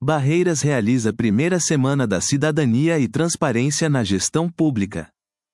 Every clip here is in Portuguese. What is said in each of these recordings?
Barreiras realiza primeira semana da Cidadania e Transparência na Gestão Pública.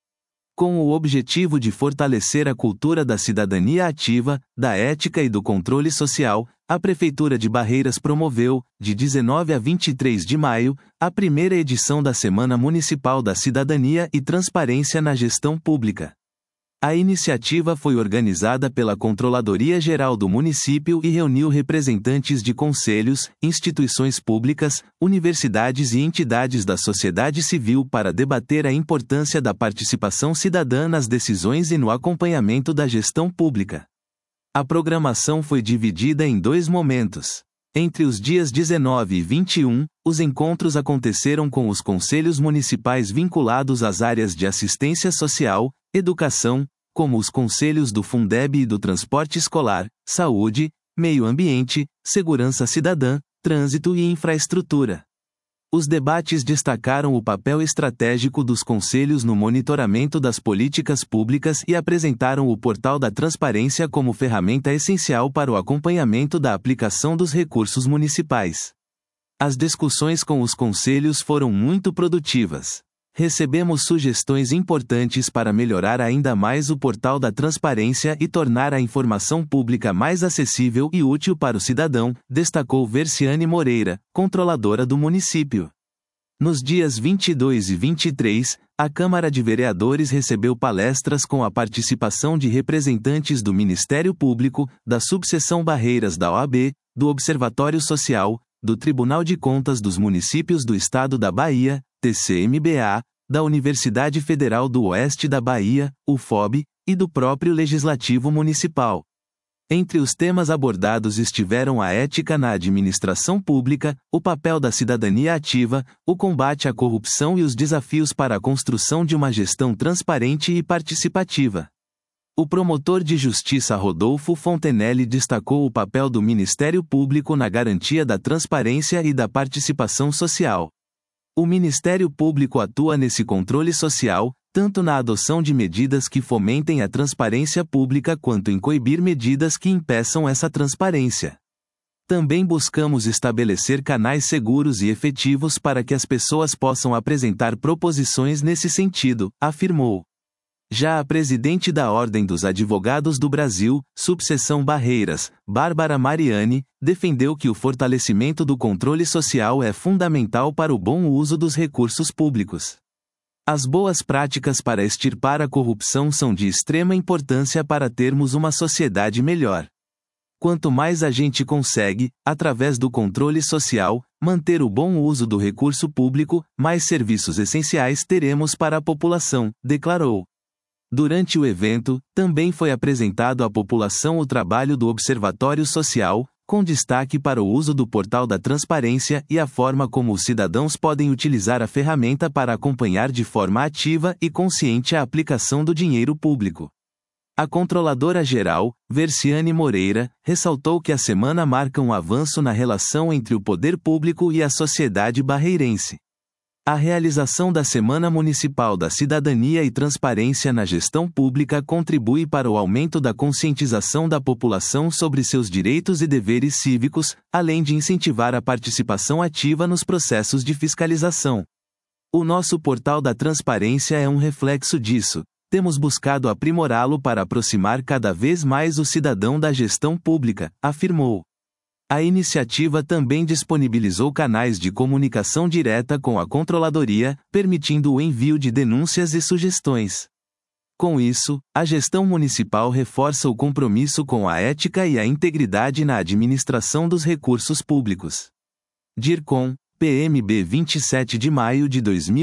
Com o objetivo de fortalecer a cultura da cidadania ativa, da ética e do controle social, a Prefeitura de Barreiras promoveu, de 19 a 23 de maio, a primeira edição da Semana Municipal da Cidadania e Transparência na Gestão Pública. A iniciativa foi organizada pela Controladoria Geral do município e reuniu representantes de conselhos, instituições públicas, universidades e entidades da sociedade civil para debater a importância da participação cidadã nas decisões e no acompanhamento da gestão pública. A programação foi dividida em 2 momentos. Entre os dias 19 e 21, os encontros aconteceram com os conselhos municipais vinculados às áreas de assistência social, educação, como os conselhos do Fundeb e do transporte escolar, saúde, meio ambiente, segurança cidadã, trânsito e infraestrutura. Os debates destacaram o papel estratégico dos conselhos no monitoramento das políticas públicas e apresentaram o Portal da Transparência como ferramenta essencial para o acompanhamento da aplicação dos recursos municipais. As discussões com os conselhos foram muito produtivas. Recebemos sugestões importantes para melhorar ainda mais o Portal da Transparência e tornar a informação pública mais acessível e útil para o cidadão, destacou Versiane Moreira, controladora do município. Nos dias 22 e 23, a Câmara de Vereadores recebeu palestras com a participação de representantes do Ministério Público, da Subseção Barreiras da OAB, do Observatório Social, do Tribunal de Contas dos Municípios do Estado da Bahia, TCMBA, da Universidade Federal do Oeste da Bahia, UFOB, e do próprio Legislativo Municipal. Entre os temas abordados estiveram a ética na administração pública, o papel da cidadania ativa, o combate à corrupção e os desafios para a construção de uma gestão transparente e participativa. O promotor de justiça Rodolfo Fontenelle destacou o papel do Ministério Público na garantia da transparência e da participação social. O Ministério Público atua nesse controle social, tanto na adoção de medidas que fomentem a transparência pública quanto em coibir medidas que impeçam essa transparência. Também buscamos estabelecer canais seguros e efetivos para que as pessoas possam apresentar proposições nesse sentido, afirmou. Já a presidente da Ordem dos Advogados do Brasil, Subseção Barreiras, Bárbara Mariani, defendeu que o fortalecimento do controle social é fundamental para o bom uso dos recursos públicos. As boas práticas para extirpar a corrupção são de extrema importância para termos uma sociedade melhor. Quanto mais a gente consegue, através do controle social, manter o bom uso do recurso público, mais serviços essenciais teremos para a população, declarou. Durante o evento, também foi apresentado à população o trabalho do Observatório Social, com destaque para o uso do Portal da Transparência e a forma como os cidadãos podem utilizar a ferramenta para acompanhar de forma ativa e consciente a aplicação do dinheiro público. A Controladora Geral, Versiane Moreira, ressaltou que a semana marca um avanço na relação entre o poder público e a sociedade barreirense. A realização da Semana Municipal da Cidadania e Transparência na Gestão Pública contribui para o aumento da conscientização da população sobre seus direitos e deveres cívicos, além de incentivar a participação ativa nos processos de fiscalização. O nosso Portal da Transparência é um reflexo disso. Temos buscado aprimorá-lo para aproximar cada vez mais o cidadão da gestão pública, afirmou. A iniciativa também disponibilizou canais de comunicação direta com a Controladoria, permitindo o envio de denúncias e sugestões. Com isso, a gestão municipal reforça o compromisso com a ética e a integridade na administração dos recursos públicos. DIRCOM, PMB 27 de maio de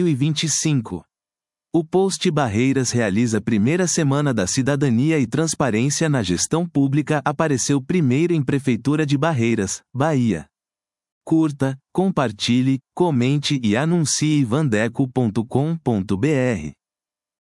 2025. O post Barreiras realiza primeira semana da Cidadania e Transparência na Gestão Pública apareceu primeiro em Prefeitura de Barreiras, Bahia. Curta, compartilhe, comente e anuncie vandeco.com.br.